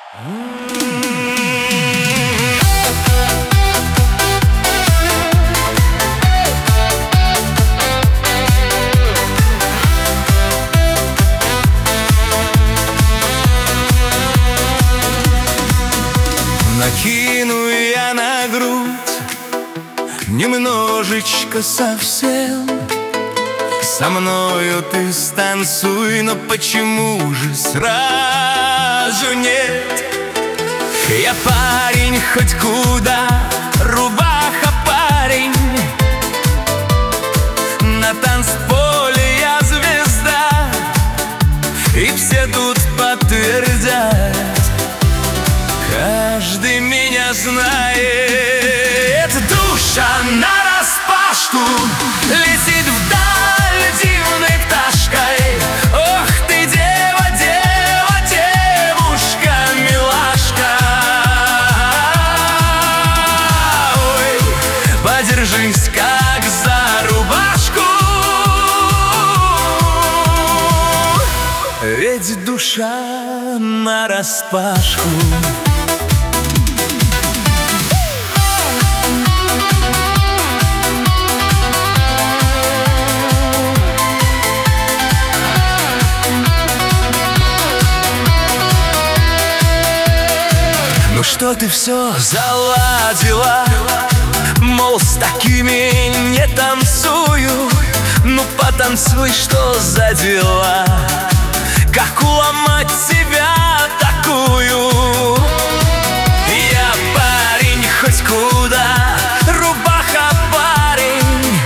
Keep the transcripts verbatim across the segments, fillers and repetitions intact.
Накину я на грудь немножечко совсем. Со мною ты станцуй, но почему же сразу нет? Я парень хоть куда, рубаха парень. На танцполе я звезда, и все тут подтвердят. Каждый меня знает. Душа нараспашку летит вдаль дивной пташкой. Ох ты, дева, дева, девушка, милашка. Ой, подержись как за рубашку, ведь душа нараспашку. Ну что ты все заладила? Мол, с такими не танцую. Ну потанцуй, что за дела? Как уломать себя такую? Я парень хоть куда, рубаха парень.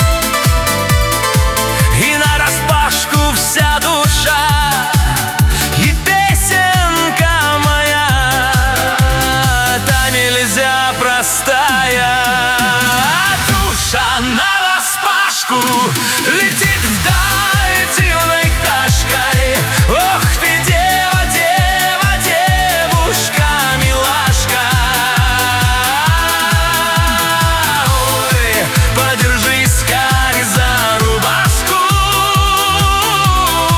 И нараспашку вся душа, и песенка моя, та нельзя простая. Душа нараспашку летит вдаль дивной пташкой. Ох ты, дева, дева, девушка, милашка. Ой, подержись как за рубашку,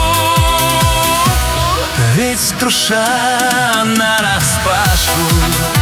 ведь душа нараспашку.